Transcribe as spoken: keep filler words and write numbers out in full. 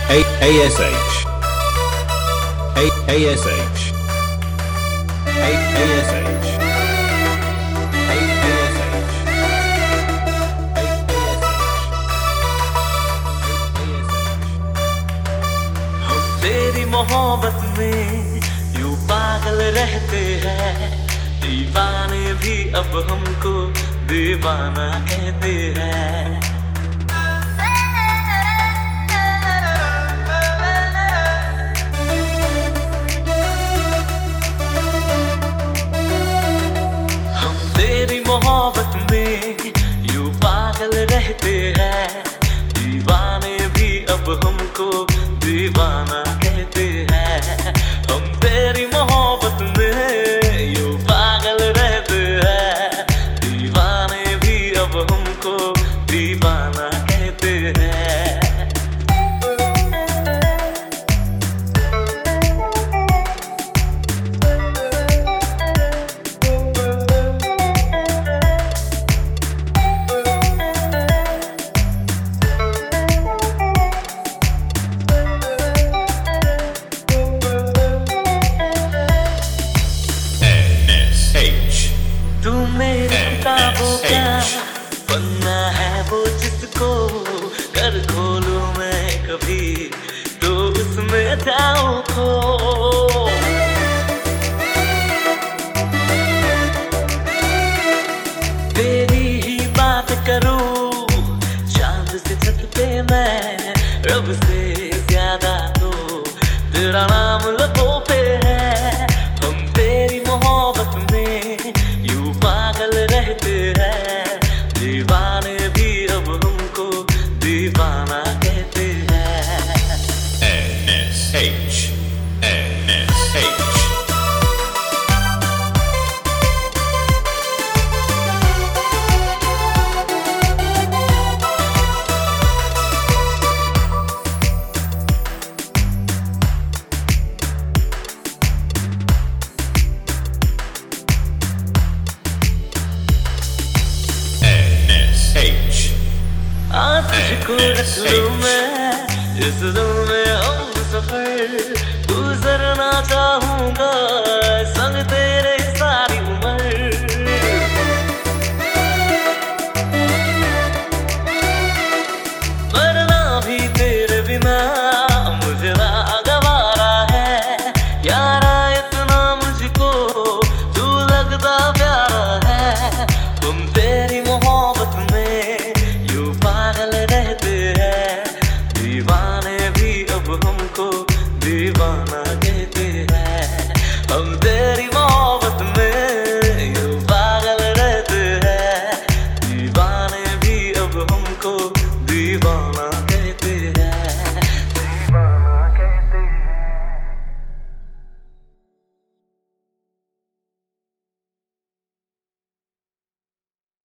A A S H A A S H A A S H A A S H हम तेरी मोहब्बत में यूं पागल रहते हैं, दीवाने भी अब हमको दीवाना कहते हैं। मोहब्बत में यूं पागल रहते हैं, दीवाने भी अब हमको दीवाना कहते हैं। हम तेरी मोहब्बत में यूं पागल रहते हैं, दीवाने भी अब हमको दीवाना कहते हैं। तू मेरे किताबों का पन्ना है वो जिसको कर खोलूं मैं कभी तो उसमें जाऊं खो। तेरी ही बात करूं चांद से छत पे मैं, रब से ज्यादा तो तेरा नाम लबों पे है। हम तेरी मोहब्बत में यूं पागल रहते हैं, दीवाने भी अब हमको दीवाना कहते हैं। N S H N S H H आज तुझको रख लूं मैं इस दिल में हम सफर, गुजरना चाहूंगा संग तेरे सारी उम्र। मरना भी तेरे बिना मुझे नागवारा है, यारा इतना मुझको तू लगता प्यारा है। तुम तेरी मोहब्बत